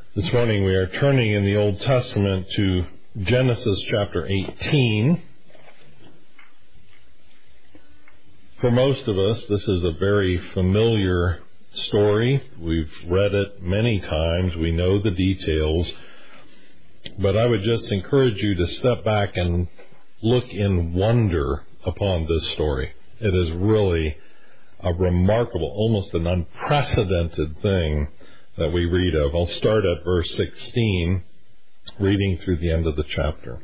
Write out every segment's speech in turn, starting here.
This morning we are turning in the Old Testament to Genesis chapter 18. For most of us, this is a very familiar story. We've read it many times. We know the details. But I would just encourage you to step back and look in wonder upon this story. It is really a remarkable, almost an unprecedented thing that we read of. I'll start at verse 16, reading through the end of the chapter.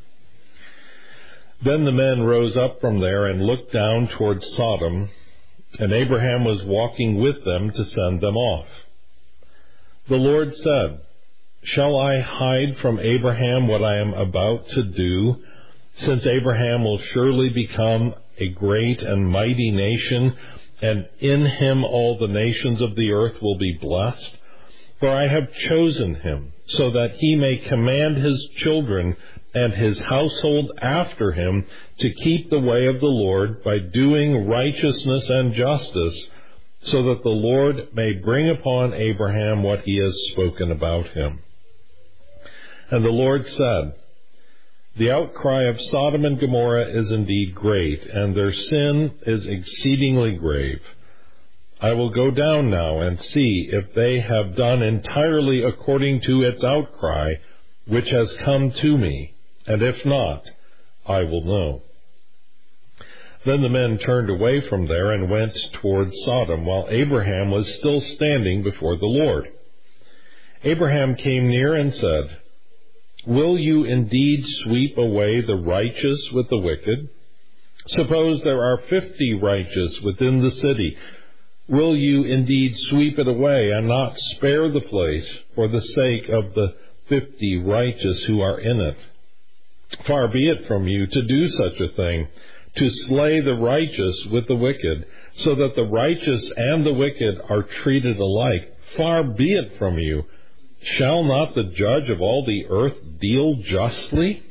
Then the men rose up from there and looked down toward Sodom, and Abraham was walking with them to send them off. The Lord said, "Shall I hide from Abraham what I am about to do, since Abraham will surely become a great and mighty nation, and in him all the nations of the earth will be blessed? For I have chosen him, so that he may command his children and his household after him to keep the way of the Lord by doing righteousness and justice, so that the Lord may bring upon Abraham what he has spoken about him." And the Lord said, "The outcry of Sodom and Gomorrah is indeed great, and their sin is exceedingly grave. I will go down now and see if they have done entirely according to its outcry, which has come to me, and if not, I will know." Then the men turned away from there and went toward Sodom, while Abraham was still standing before the Lord. Abraham came near and said, "Will you indeed sweep away the righteous with the wicked? Suppose there are 50 righteous within the city. Will you indeed sweep it away and not spare the place for the sake of the 50 righteous who are in it? Far be it from you to do such a thing, to slay the righteous with the wicked, so that the righteous and the wicked are treated alike. Far be it from you. Shall not the judge of all the earth deal justly?"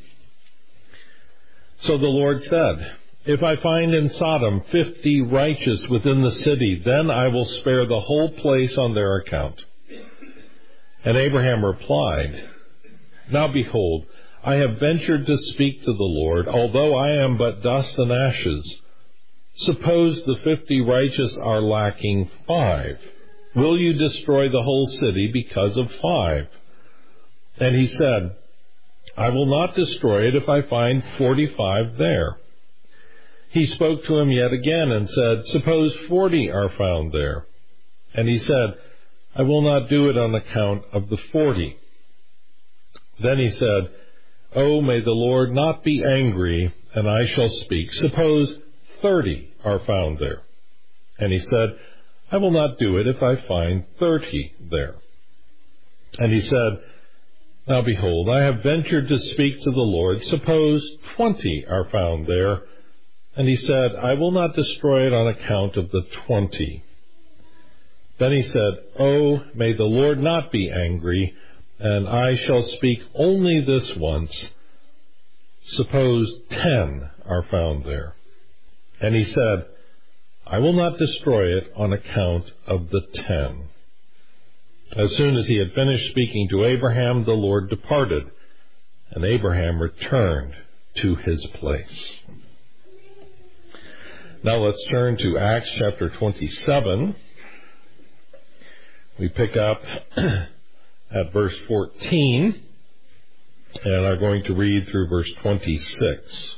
So the Lord said, "If I find in Sodom 50 righteous within the city, then I will spare the whole place on their account." And Abraham replied, "Now behold, I have ventured to speak to the Lord, although I am but dust and ashes. Suppose the 50 righteous are lacking 5. Will you destroy the whole city because of 5? And he said, "I will not destroy it if I find 45 there." He spoke to him yet again and said, "Suppose 40 are found there." And he said, "I will not do it on account of the 40. Then he said, "Oh, may the Lord not be angry, and I shall speak. Suppose 30 are found there." And he said, "I will not do it if I find 30 there." And he said, "Now behold, I have ventured to speak to the Lord. Suppose 20 are found there." And he said, "I will not destroy it on account of the 20. Then he said, "Oh, may the Lord not be angry, and I shall speak only this once. Suppose 10 are found there." And he said, "I will not destroy it on account of the 10. As soon as he had finished speaking to Abraham, the Lord departed, and Abraham returned to his place. Now let's turn to Acts chapter 27. We pick up at verse 14 and are going to read through verse 26.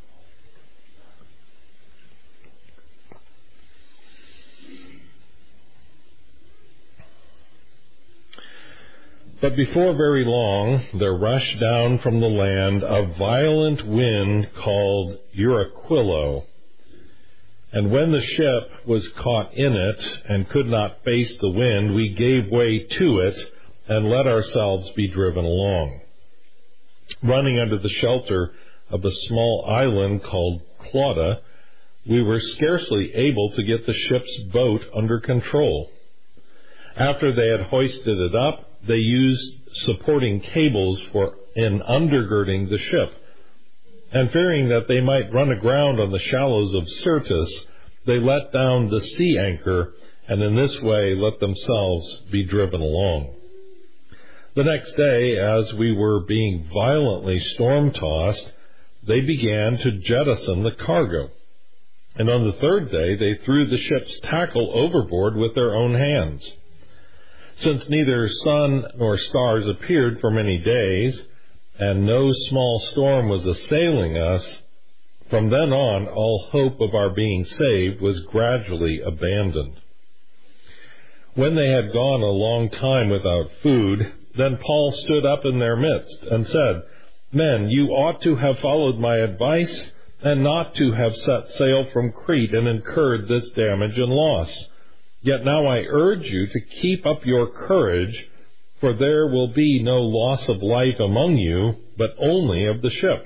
But before very long, there rushed down from the land a violent wind called Euraquilo. And when the ship was caught in it and could not face the wind, we gave way to it and let ourselves be driven along. Running under the shelter of a small island called Clauda, we were scarcely able to get the ship's boat under control. After they had hoisted it up, they used supporting cables in undergirding the ship. And fearing that they might run aground on the shallows of Syrtis, they let down the sea anchor, and in this way let themselves be driven along. The next day, as we were being violently storm-tossed, they began to jettison the cargo. And on the third day, they threw the ship's tackle overboard with their own hands. Since neither sun nor stars appeared for many days, and no small storm was assailing us, from then on all hope of our being saved was gradually abandoned. When they had gone a long time without food, then Paul stood up in their midst and said, "Men, you ought to have followed my advice and not to have set sail from Crete and incurred this damage and loss. Yet now I urge you to keep up your courage, for there will be no loss of life among you, but only of the ship.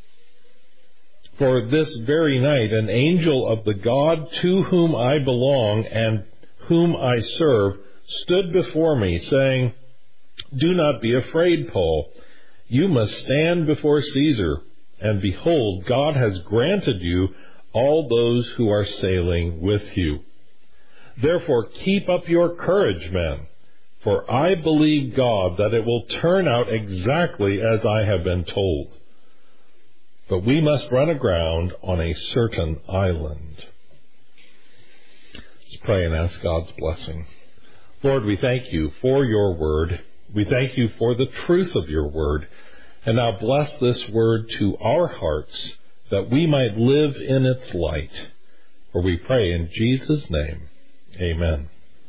For this very night an angel of the God to whom I belong and whom I serve stood before me, saying, 'Do not be afraid, Paul. You must stand before Caesar. And behold, God has granted you all those who are sailing with you. Therefore keep up your courage, men, for I believe God that it will turn out exactly as I have been told. But we must run aground on a certain island.'" Let's pray and ask God's blessing. Lord, we thank you for your word. We thank you for the truth of your word. And now bless this word to our hearts, that we might live in its light. For we pray in Jesus' name. Amen.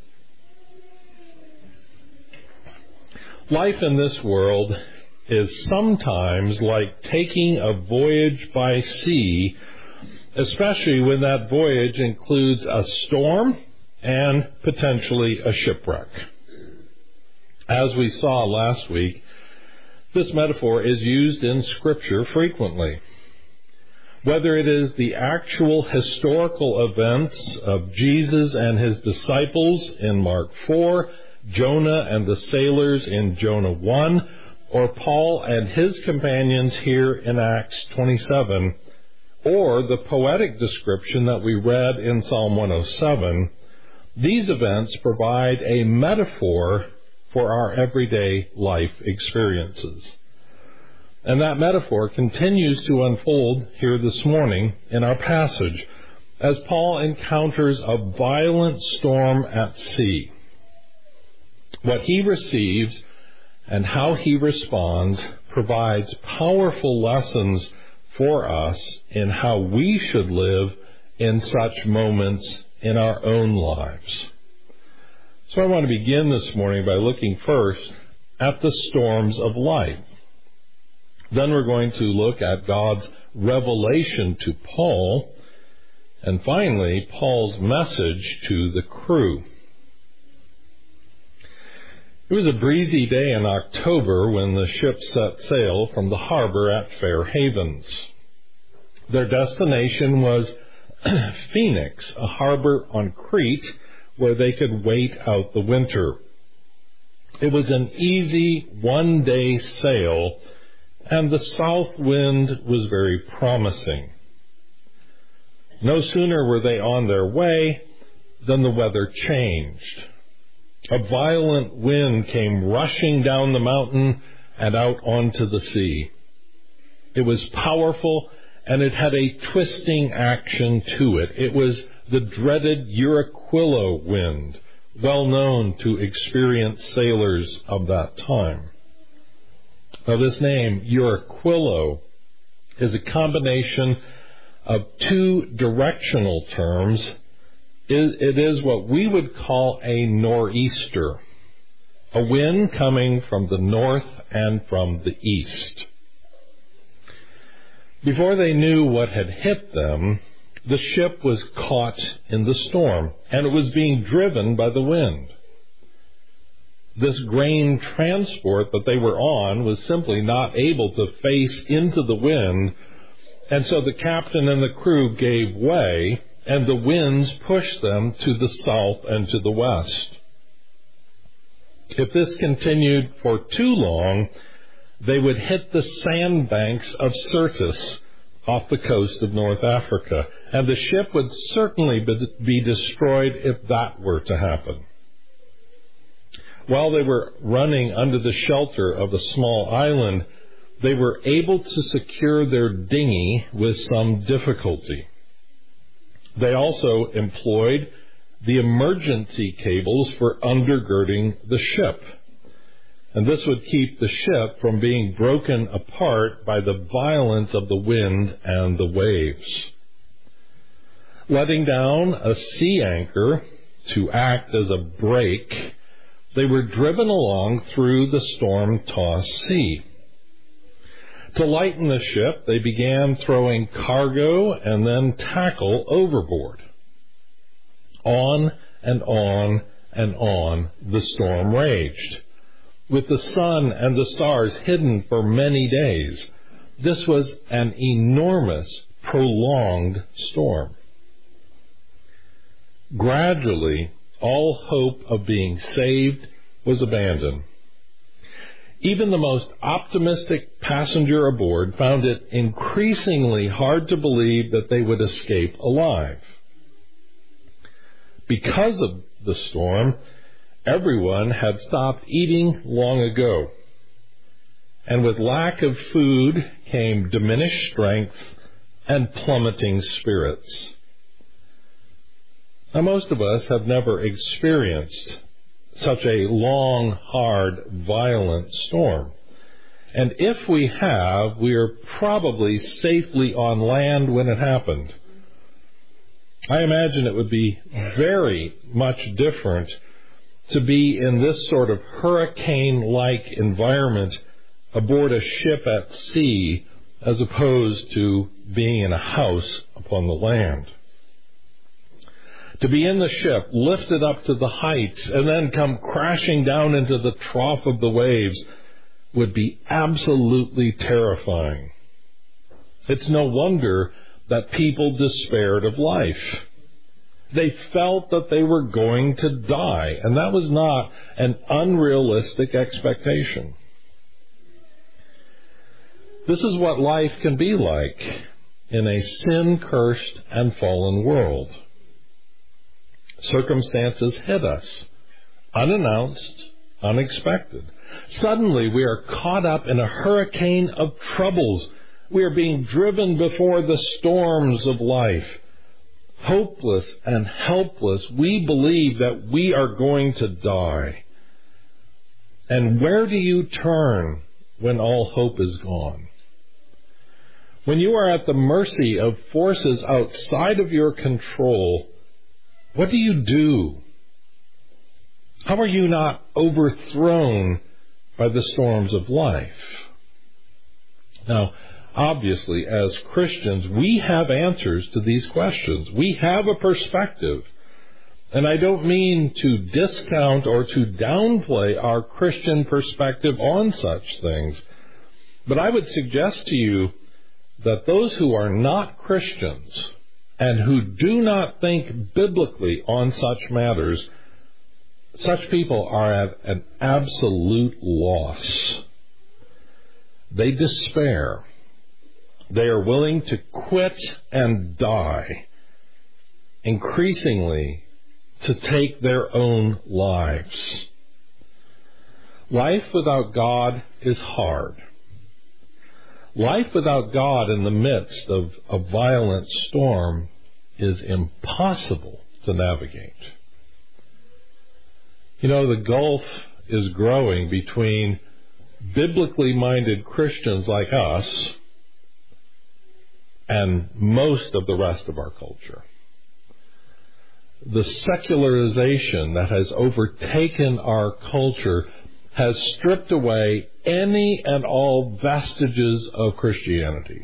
Life in this world is sometimes like taking a voyage by sea, especially when that voyage includes a storm and potentially a shipwreck. As we saw last week, this metaphor is used in Scripture frequently. Whether it is the actual historical events of Jesus and his disciples in Mark 4, Jonah and the sailors in Jonah 1, or Paul and his companions here in Acts 27, or the poetic description that we read in Psalm 107, these events provide a metaphor for our everyday life experiences. And that metaphor continues to unfold here this morning in our passage as Paul encounters a violent storm at sea. What he receives and how he responds provides powerful lessons for us in how we should live in such moments in our own lives. So I want to begin this morning by looking first at the storms of life. Then we're going to look at God's revelation to Paul, and finally, Paul's message to the crew. It was a breezy day in October when the ship set sail from the harbor at Fair Havens. Their destination was Phoenix, a harbor on Crete where they could wait out the winter. It was an easy one-day sail, and the south wind was very promising. No sooner were they on their way than the weather changed. A violent wind came rushing down the mountain and out onto the sea. It was powerful, and it had a twisting action to it. It was the dreaded Euraquilo wind, well known to experienced sailors of that time. Now, this name, Euraquilo, is a combination of two directional terms. It is what we would call a nor'easter, a wind coming from the north and from the east. Before they knew what had hit them, the ship was caught in the storm, and it was being driven by the wind. This grain transport that they were on was simply not able to face into the wind, and so the captain and the crew gave way, and the winds pushed them to the south and to the west. If this continued for too long, they would hit the sandbanks of Syrtis off the coast of North Africa, and the ship would certainly be destroyed if that were to happen. While they were running under the shelter of a small island, they were able to secure their dinghy with some difficulty. They also employed the emergency cables for undergirding the ship. And this would keep the ship from being broken apart by the violence of the wind and the waves. Letting down a sea anchor to act as a brake, they were driven along through the storm-tossed sea. To lighten the ship, they began throwing cargo and then tackle overboard. On and on and on the storm raged, with the sun and the stars hidden for many days. This was an enormous, prolonged storm. Gradually, all hope of being saved was abandoned. Even the most optimistic passenger aboard found it increasingly hard to believe that they would escape alive. Because of the storm, everyone had stopped eating long ago. And with lack of food came diminished strength and plummeting spirits. Now, most of us have never experienced such a long, hard, violent storm. And if we have, we are probably safely on land when it happened. I imagine it would be very much different to be in this sort of hurricane-like environment aboard a ship at sea as opposed to being in a house upon the land. To be in the ship, lifted up to the heights, and then come crashing down into the trough of the waves would be absolutely terrifying. It's no wonder that people despaired of life. They felt that they were going to die, and that was not an unrealistic expectation. This is what life can be like in a sin-cursed and fallen world. Circumstances hit us, unannounced, unexpected. Suddenly we are caught up in a hurricane of troubles. We are being driven before the storms of life. Hopeless and helpless, we believe that we are going to die. And where do you turn when all hope is gone? When you are at the mercy of forces outside of your control, what do you do? How are you not overthrown by the storms of life? Now, obviously, as Christians, we have answers to these questions. We have a perspective. And I don't mean to discount or to downplay our Christian perspective on such things. But I would suggest to you that those who are not Christians and who do not think biblically on such matters, such people are at an absolute loss. They despair. They are willing to quit and die, increasingly to take their own lives. Life without God is hard. Life without God in the midst of a violent storm is impossible to navigate. You know, the gulf is growing between biblically minded Christians like us and most of the rest of our culture. The secularization that has overtaken our culture has stripped away any and all vestiges of Christianity.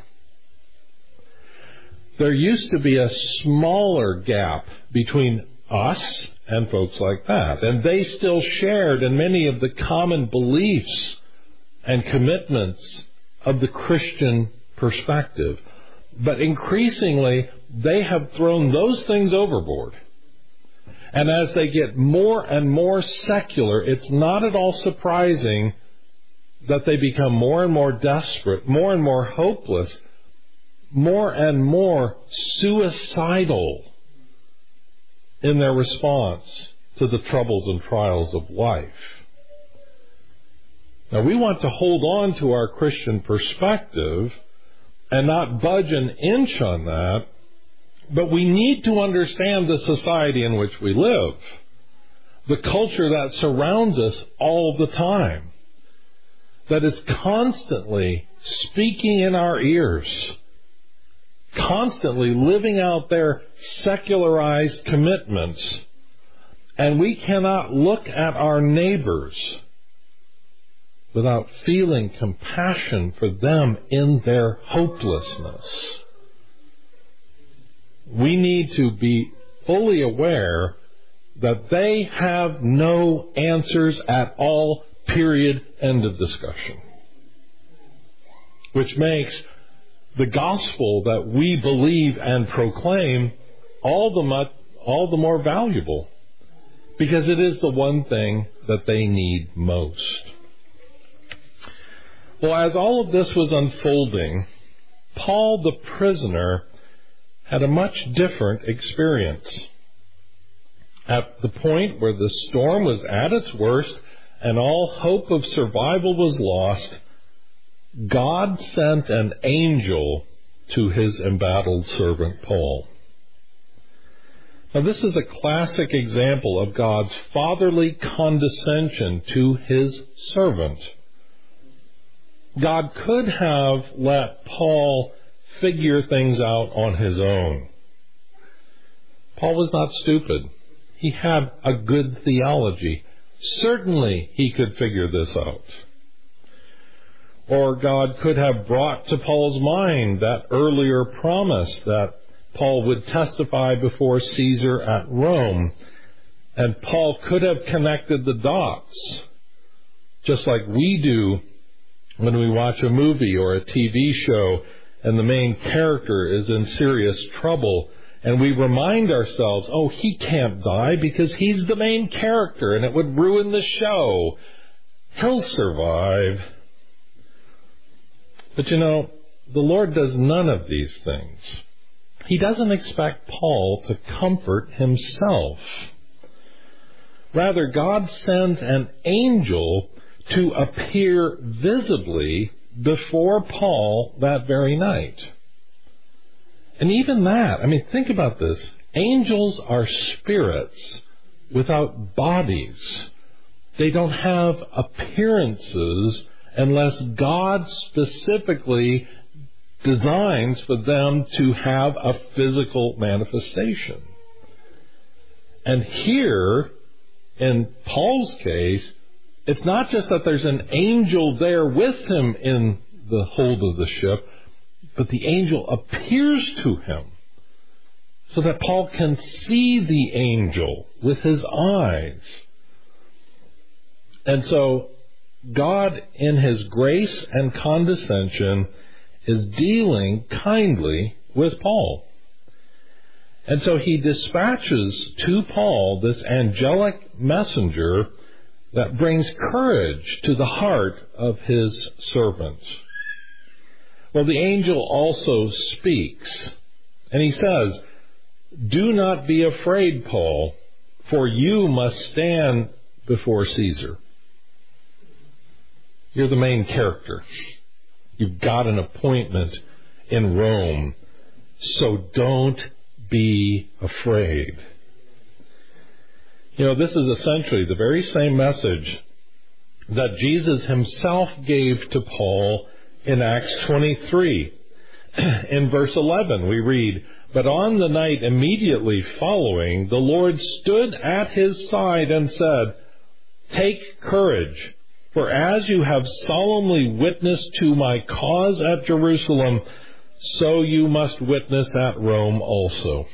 There used to be a smaller gap between us and folks like that, and they still shared in many of the common beliefs and commitments of the Christian perspective. But increasingly, they have thrown those things overboard. And as they get more and more secular, it's not at all surprising that they become more and more desperate, more and more hopeless, more and more suicidal in their response to the troubles and trials of life. Now, we want to hold on to our Christian perspective and not budge an inch on that, but we need to understand the society in which we live, the culture that surrounds us all the time, that is constantly speaking in our ears, constantly living out their secularized commitments, and we cannot look at our neighbors without feeling compassion for them in their hopelessness. We need to be fully aware that they have no answers at all, period, end of discussion. Which makes the gospel that we believe and proclaim all the more valuable, because it is the one thing that they need most. Well, as all of this was unfolding, Paul the prisoner had a much different experience. At the point where the storm was at its worst and all hope of survival was lost, God sent an angel to his embattled servant Paul. Now, this is a classic example of God's fatherly condescension to his servant. God could have let Paul figure things out on his own. Paul was not stupid. He had a good theology. Certainly he could figure this out. Or God could have brought to Paul's mind that earlier promise that Paul would testify before Caesar at Rome. And Paul could have connected the dots, just like we do when we watch a movie or a TV show and the main character is in serious trouble, and we remind ourselves, oh, he can't die because he's the main character and it would ruin the show. He'll survive. But you know, the Lord does none of these things. He doesn't expect Paul to comfort himself. Rather, God sends an angel to appear visibly before Paul that very night. And even that, think about this. Angels are spirits without bodies. They don't have appearances unless God specifically designs for them to have a physical manifestation. And here, in Paul's case, it's not just that there's an angel there with him in the hold of the ship, but the angel appears to him so that Paul can see the angel with his eyes. And so God, in his grace and condescension, is dealing kindly with Paul. And so he dispatches to Paul this angelic messenger that brings courage to the heart of his servant. Well, the angel also speaks, and he says, "Do not be afraid, Paul, for you must stand before Caesar." You're the main character. You've got an appointment in Rome, so don't be afraid. You know, this is essentially the very same message that Jesus himself gave to Paul in Acts 23. In verse 11 we read, "But on the night immediately following, the Lord stood at his side and said, 'Take courage, for as you have solemnly witnessed to my cause at Jerusalem, so you must witness at Rome also.'"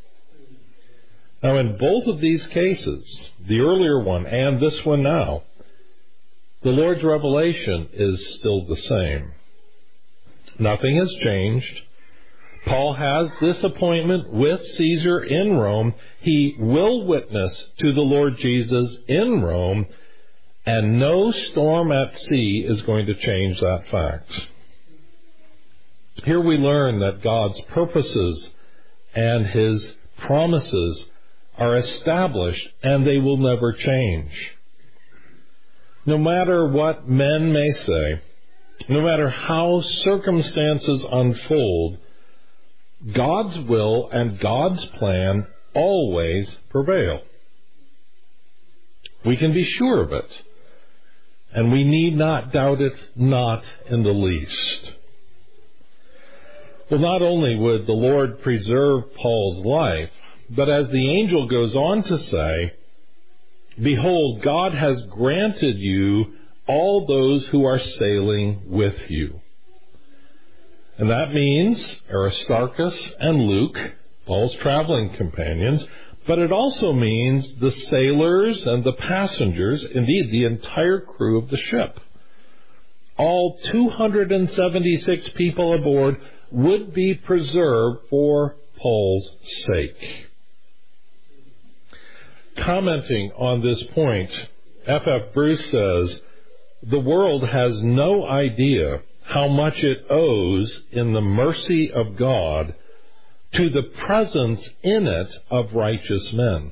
Now, in both of these cases, the earlier one and this one now, the Lord's revelation is still the same. Nothing has changed. Paul has this appointment with Caesar in Rome. He will witness to the Lord Jesus in Rome, and no storm at sea is going to change that fact. Here we learn that God's purposes and his promises are established, and they will never change. No matter what men may say, no matter how circumstances unfold, God's will and God's plan always prevail. We can be sure of it, and we need not doubt it, not in the least. Well, not only would the Lord preserve Paul's life, but as the angel goes on to say, "Behold, God has granted you all those who are sailing with you." And that means Aristarchus and Luke, Paul's traveling companions, but it also means the sailors and the passengers, indeed the entire crew of the ship. All 276 people aboard would be preserved for Paul's sake. Commenting on this point, F.F. Bruce says, "The world has no idea how much it owes in the mercy of God to the presence in it of righteous men."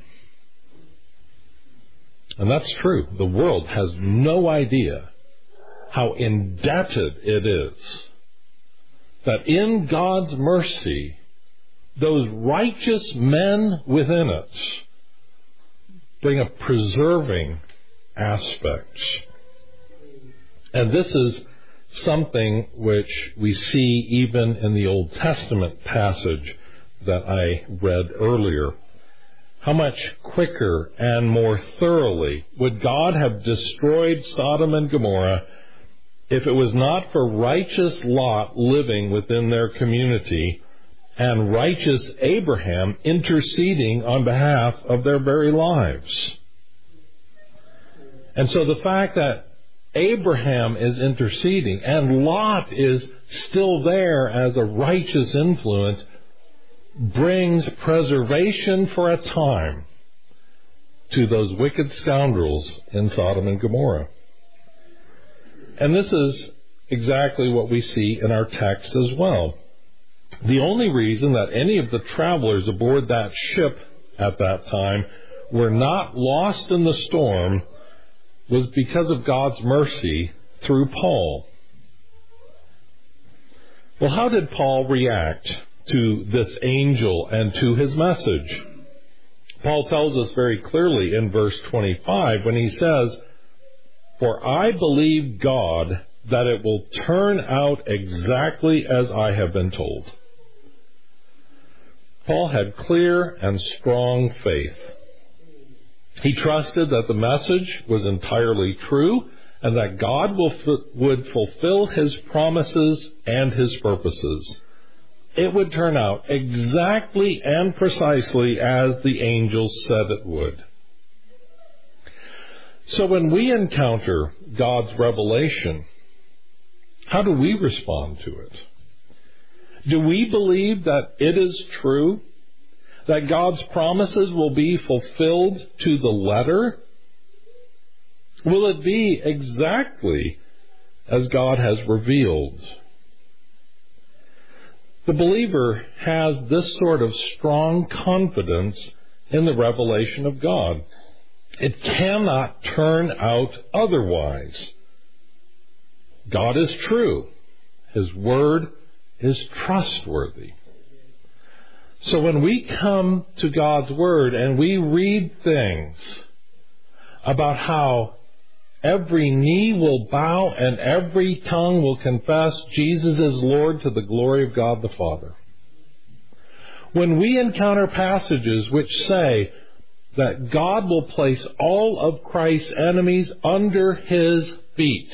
And that's true. The world has no idea how indebted it is that in God's mercy, those righteous men within it bring a preserving aspect. And this is something which we see even in the Old Testament passage that I read earlier. How much quicker and more thoroughly would God have destroyed Sodom and Gomorrah if it was not for righteous Lot living within their community and righteous Abraham interceding on behalf of their very lives? And so the fact that Abraham is interceding and Lot is still there as a righteous influence brings preservation for a time to those wicked scoundrels in Sodom and Gomorrah. And this is exactly what we see in our text as well. The only reason that any of the travelers aboard that ship at that time were not lost in the storm was because of God's mercy through Paul. Well, how did Paul react to this angel and to his message? Paul tells us very clearly in verse 25 when he says, "For I believe God that it will turn out exactly as I have been told." Paul had clear and strong faith. He trusted that the message was entirely true and that God would fulfill His promises and His purposes. It would turn out exactly and precisely as the angel said it would. So when we encounter God's revelation, how do we respond to it? Do we believe that it is true? That God's promises will be fulfilled to the letter? Will it be exactly as God has revealed? The believer has this sort of strong confidence in the revelation of God. It cannot turn out otherwise. God is true. His word is trustworthy. So when we come to God's Word and we read things about how every knee will bow and every tongue will confess Jesus is Lord to the glory of God the Father. When we encounter passages which say that God will place all of Christ's enemies under His feet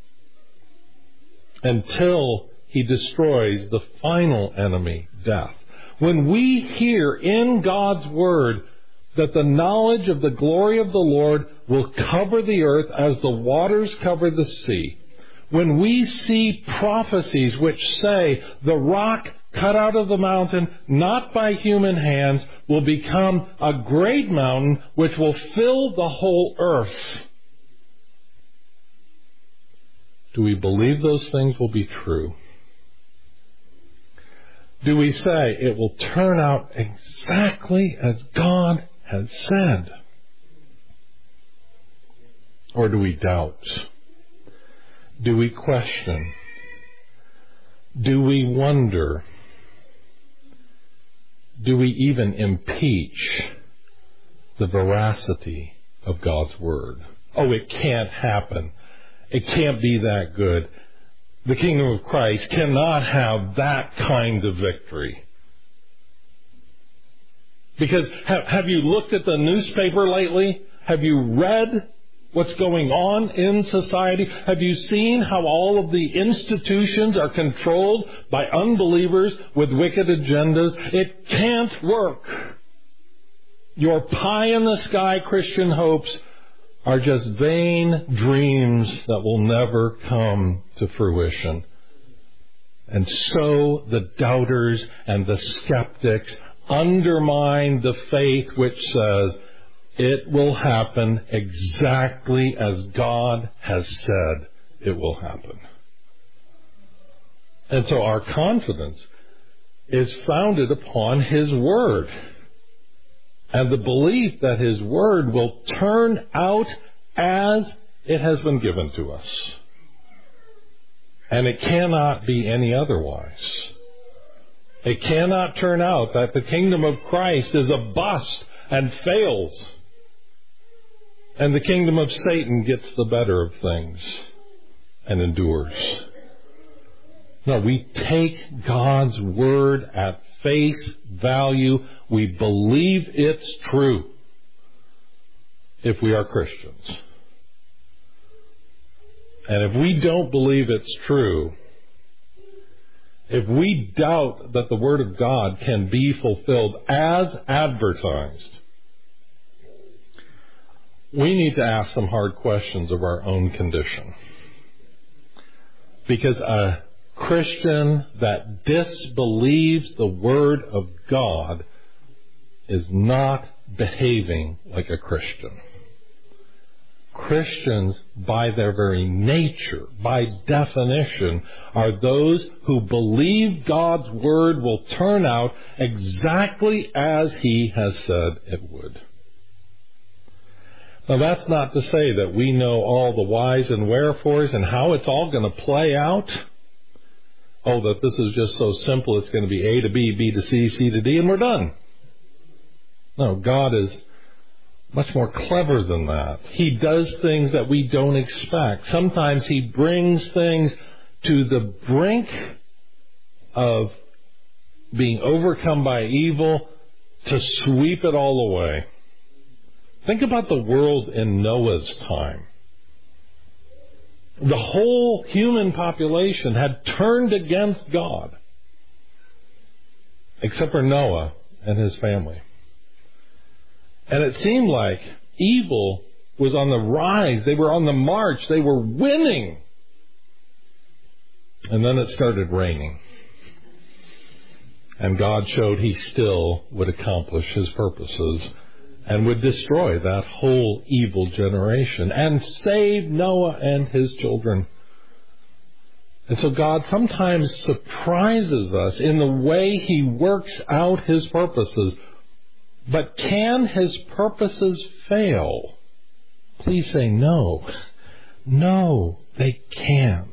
until He destroys the final enemy, death. When we hear in God's Word that the knowledge of the glory of the Lord will cover the earth as the waters cover the sea, when we see prophecies which say the rock cut out of the mountain, not by human hands, will become a great mountain which will fill the whole earth, do we believe those things will be true? Do we say it will turn out exactly as God has said? Or do we doubt? Do we question? Do we wonder? Do we even impeach the veracity of God's Word? Oh, it can't happen. It can't be that good. The kingdom of Christ cannot have that kind of victory. Because have you looked at the newspaper lately? Have you read what's going on in society? Have you seen how all of the institutions are controlled by unbelievers with wicked agendas? It can't work. Your pie-in-the-sky Christian hopes are just vain dreams that will never come to fruition. And so the doubters and the skeptics undermine the faith which says it will happen exactly as God has said it will happen. And so our confidence is founded upon His Word, and the belief that His Word will turn out as it has been given to us. And it cannot be any otherwise. It cannot turn out that the kingdom of Christ is a bust and fails, and the kingdom of Satan gets the better of things and endures. No, we take God's Word at face value. We believe it's true if we are Christians. And if we don't believe it's true, if we doubt that the Word of God can be fulfilled as advertised, we need to ask some hard questions of our own condition. Because a Christian that disbelieves the Word of God is not behaving like a Christian. Christians, by their very nature, by definition, are those who believe God's Word will turn out exactly as He has said it would. Now, that's not to say that we know all the whys and wherefores and how it's all going to play out. Oh, that this is just so simple, it's going to be A to B, B to C, C to D, and we're done. No, God is much more clever than that. He does things that we don't expect. Sometimes He brings things to the brink of being overcome by evil to sweep it all away. Think about the world in Noah's time. The whole human population had turned against God, except for Noah and his family. And it seemed like evil was on the rise. They were on the march. They were winning. And then it started raining. And God showed He still would accomplish His purposes and would destroy that whole evil generation and save Noah and his children. And so God sometimes surprises us in the way He works out His purposes. But can His purposes fail? Please say no. No, they can't.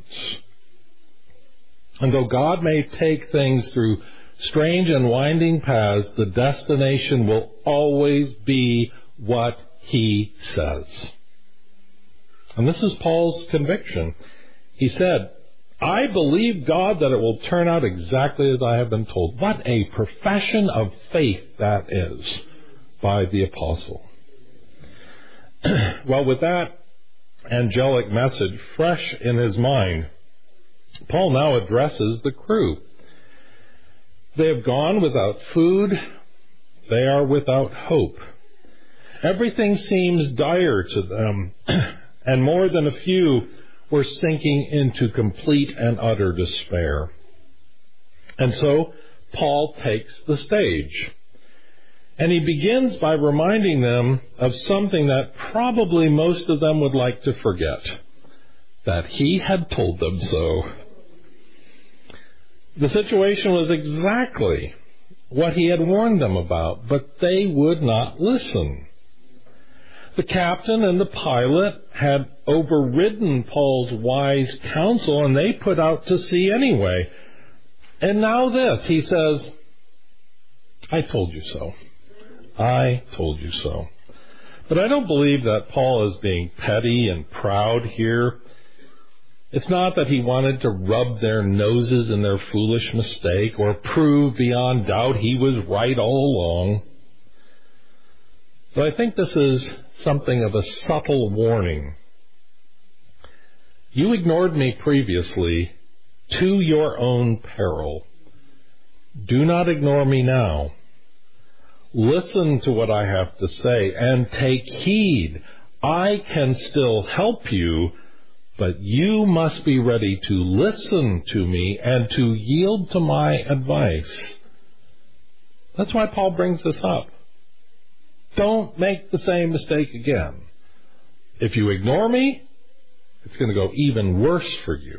And though God may take things through strange and winding paths, the destination will always be what He says. And this is Paul's conviction. He said, I believe God that it will turn out exactly as I have been told. What a profession of faith that is by the apostle. Well, with that angelic message fresh in his mind, Paul now addresses the crew. They have gone without food. They are without hope. Everything seems dire to them, and more than a few were sinking into complete and utter despair. And so Paul takes the stage. And he begins by reminding them of something that probably most of them would like to forget, that he had told them so. The situation was exactly what he had warned them about, but they would not listen. The captain and the pilot had overridden Paul's wise counsel, and they put out to sea anyway. And now this, he says, I told you so. I told you so. But I don't believe that Paul is being petty and proud here. It's not that he wanted to rub their noses in their foolish mistake or prove beyond doubt he was right all along. But I think this is something of a subtle warning. You ignored me previously to your own peril. Do not ignore me now. Listen to what I have to say and take heed. I can still help you, but you must be ready to listen to me and to yield to my advice. That's why Paul brings this up. Don't make the same mistake again. If you ignore me, it's going to go even worse for you.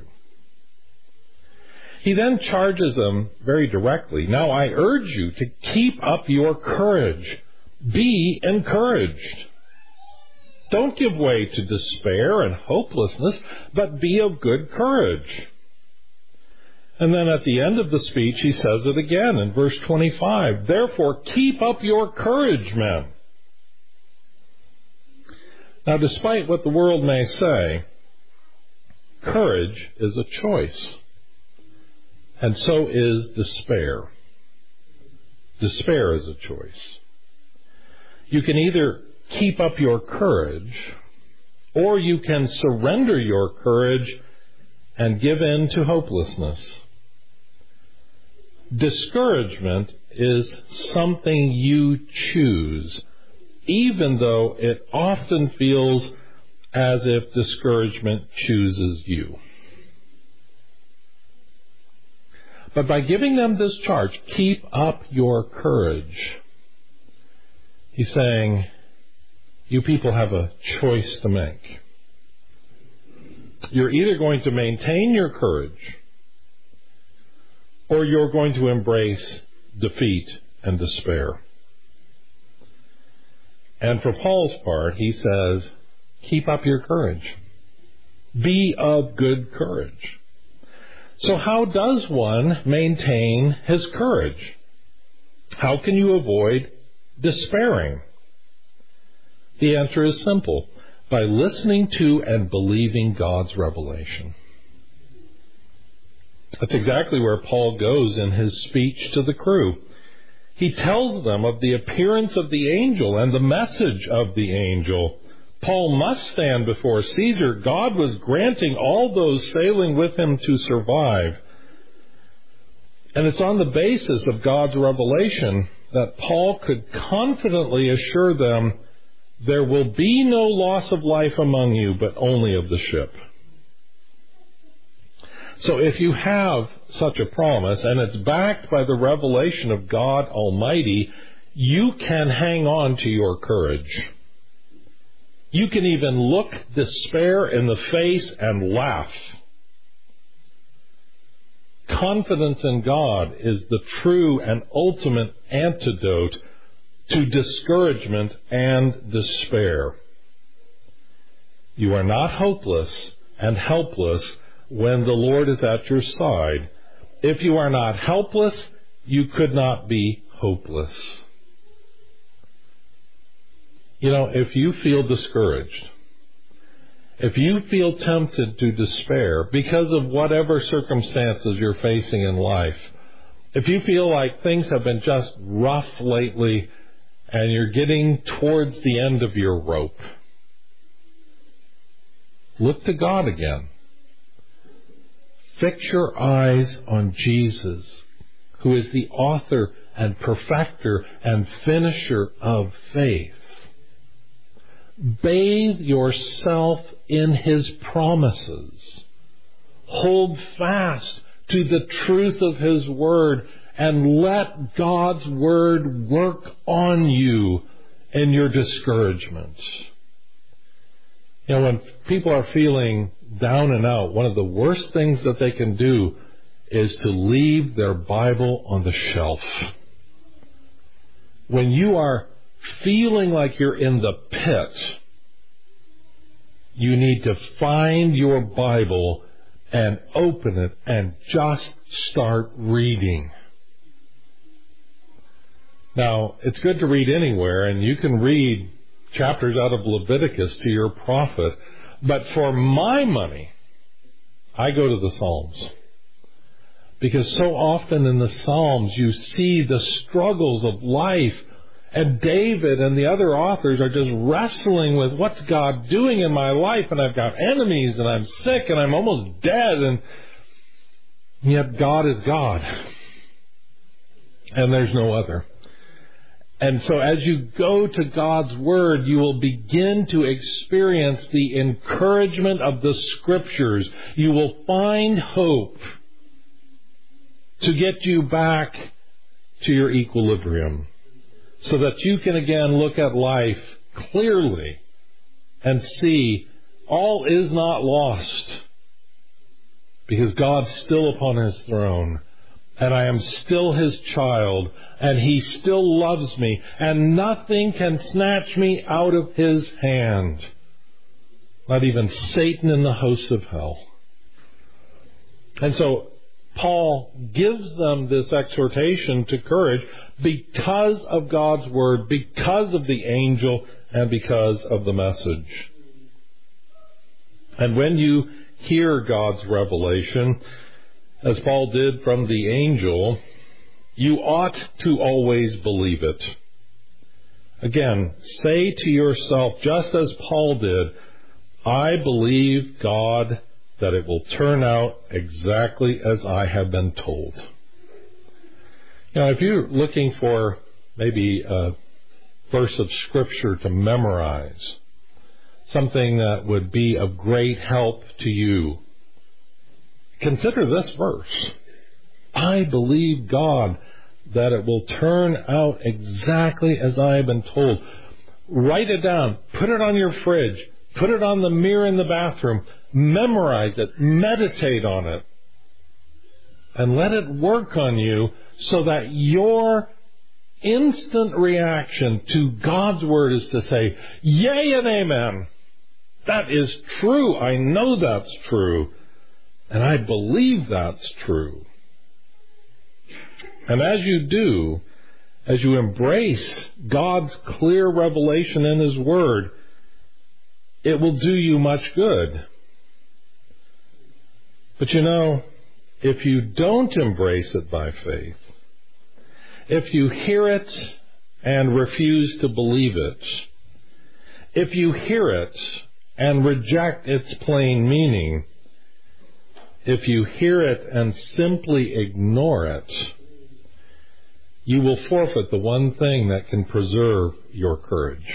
He then charges them very directly. Now I urge you to keep up your courage. Be encouraged. Don't give way to despair and hopelessness, but be of good courage. And then at the end of the speech, he says it again in verse 25. Therefore, keep up your courage, men. Now, despite what the world may say, courage is a choice. And so is despair. Despair is a choice. You can either keep up your courage, or you can surrender your courage and give in to hopelessness. Discouragement is something you choose, even though it often feels as if discouragement chooses you. But by giving them this charge, keep up your courage, he's saying, you people have a choice to make. You're either going to maintain your courage, or you're going to embrace defeat and despair. And for Paul's part, he says, keep up your courage. Be of good courage. So how does one maintain his courage? How can you avoid despairing? The answer is simple: by listening to and believing God's revelation. That's exactly where Paul goes in his speech to the crew. He tells them of the appearance of the angel and the message of the angel. Paul must stand before Caesar. God was granting all those sailing with him to survive. And it's on the basis of God's revelation that Paul could confidently assure them, there will be no loss of life among you, but only of the ship. So if you have such a promise, and it's backed by the revelation of God Almighty, you can hang on to your courage. You can even look despair in the face and laugh. Confidence in God is the true and ultimate antidote to discouragement and despair. You are not hopeless and helpless when the Lord is at your side. If you are not helpless, you could not be hopeless. You know, if you feel discouraged, if you feel tempted to despair because of whatever circumstances you're facing in life, if you feel like things have been just rough lately and you're getting towards the end of your rope, look to God again. Fix your eyes on Jesus, who is the author and perfecter and finisher of faith. Bathe yourself in His promises. Hold fast to the truth of His Word and let God's Word work on you in your discouragement. You know, when people are feeling down and out, one of the worst things that they can do is to leave their Bible on the shelf. When you are feeling like you're in the pit, You need to find your Bible and open it and just start reading. Now, it's good to read anywhere, and you can read chapters out of Leviticus to your prophet, but for my money, I go to the Psalms. Because so often in the Psalms you see the struggles of life, and David and the other authors are just wrestling with what's God doing in my life, and I've got enemies, and I'm sick, and I'm almost dead, and yet God is God. And there's no other. And so as you go to God's Word, you will begin to experience the encouragement of the Scriptures. You will find hope to get you back to your equilibrium so that you can again look at life clearly and see all is not lost because God's still upon His throne. And I am still His child, and He still loves me, and nothing can snatch me out of His hand. Not even Satan in the hosts of hell. And so Paul gives them this exhortation to courage because of God's Word, because of the angel, and because of the message. And when you hear God's revelation, as Paul did from the angel, you ought to always believe it. Again, say to yourself, just as Paul did, I believe God that it will turn out exactly as I have been told. Now, if you're looking for maybe a verse of Scripture to memorize, something that would be of great help to you, consider this verse. I believe God that it will turn out exactly as I have been told. Write it down. Put it on your fridge. Put it on the mirror in the bathroom. Memorize it. Meditate on it. And let it work on you so that your instant reaction to God's Word is to say, yea and amen. That is true. I know that's true. And I believe that's true. And as you do, as you embrace God's clear revelation in His Word, it will do you much good. But you know, if you don't embrace it by faith, if you hear it and refuse to believe it, if you hear it and reject its plain meaning, if you hear it and simply ignore it, you will forfeit the one thing that can preserve your courage.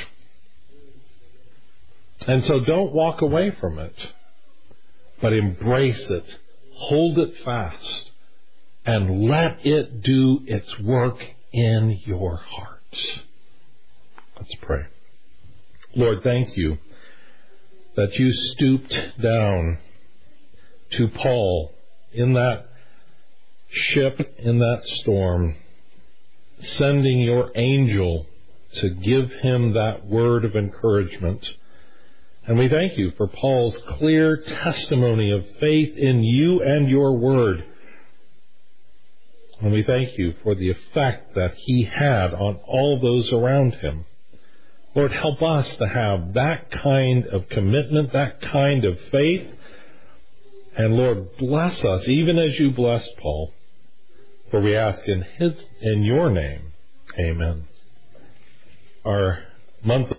And so don't walk away from it, but embrace it, hold it fast, and let it do its work in your hearts. Let's pray. Lord, thank you that you stooped down to Paul in that ship, in that storm, sending your angel to give him that word of encouragement. And we thank you for Paul's clear testimony of faith in you and your word. And we thank you for the effect that he had on all those around him. Lord, help us to have that kind of commitment, that kind of faith. And Lord, bless us, even as you blessed Paul. For we ask in your name. Amen. Our month